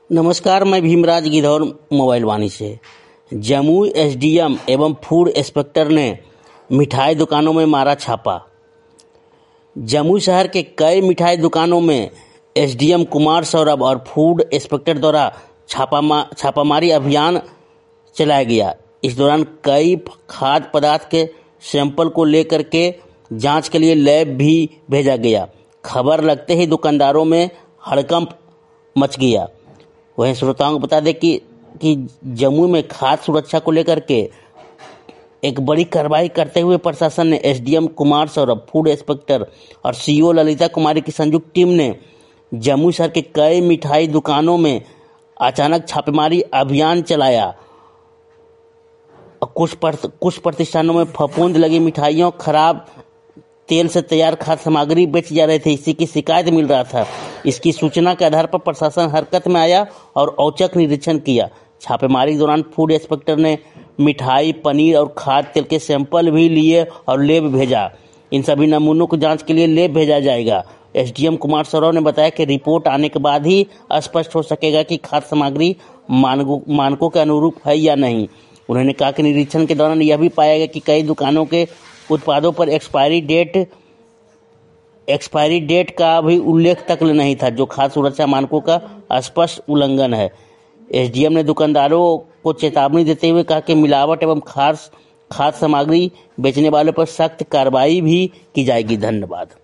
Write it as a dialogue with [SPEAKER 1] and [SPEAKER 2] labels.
[SPEAKER 1] नमस्कार, मैं भीमराज गिद्धौर मोबाइल वाणी से। जमुई एसडीएम एवं फूड इंस्पेक्टर ने मिठाई दुकानों में मारा छापा। जमुई शहर के कई मिठाई दुकानों में एसडीएम कुमार सौरभ और फूड इंस्पेक्टर द्वारा छापामारी अभियान चलाया गया। इस दौरान कई खाद्य पदार्थ के सैंपल को लेकर के जांच के लिए लैब भी भेजा गया। खबर लगते ही दुकानदारों में हड़कंप मच गया। वहीं श्रोताओं को बता दें कि जमुई में खाद्य सुरक्षा को लेकर के एक बड़ी कार्रवाई करते हुए प्रशासन ने SDM Kumar Saurabh, food inspector और सीईओ ललिता कुमारी की संयुक्त टीम ने जमुई शहर के कई मिठाई दुकानों में अचानक छापेमारी अभियान चलाया। कुछ प्रतिष्ठानों में फफूंद लगी मिठाइयों, खराब तेल से तैयार खाद्य सामग्री बेची जा रही थी। इसी की शिकायत मिल रहा था। इसकी सूचना के आधार पर प्रशासन हरकत में आया और औचक निरीक्षण किया। छापेमारी के दौरान फूड इंस्पेक्टर ने मिठाई, पनीर और खाद्य तेल के सैंपल भी लिए और लैब भेजा। इन सभी नमूनों को जांच के लिए लैब भेजा जाएगा। एसडीएम कुमार सौरभ ने बताया कि रिपोर्ट आने के बाद ही स्पष्ट हो सकेगा कि खाद्य सामग्री मानकों के अनुरूप है या नहीं। उन्होंने कहा कि निरीक्षण के दौरान यह भी पाया गया कि कई दुकानों के उत्पादों पर एक्सपायरी डेट का भी उल्लेख तक नहीं था, जो खाद्य सुरक्षा मानकों का स्पष्ट उल्लंघन है। एसडीएम ने दुकानदारों को चेतावनी देते हुए कहा कि मिलावट एवं खाद्य सामग्री बेचने वालों पर सख्त कार्रवाई भी की जाएगी। धन्यवाद।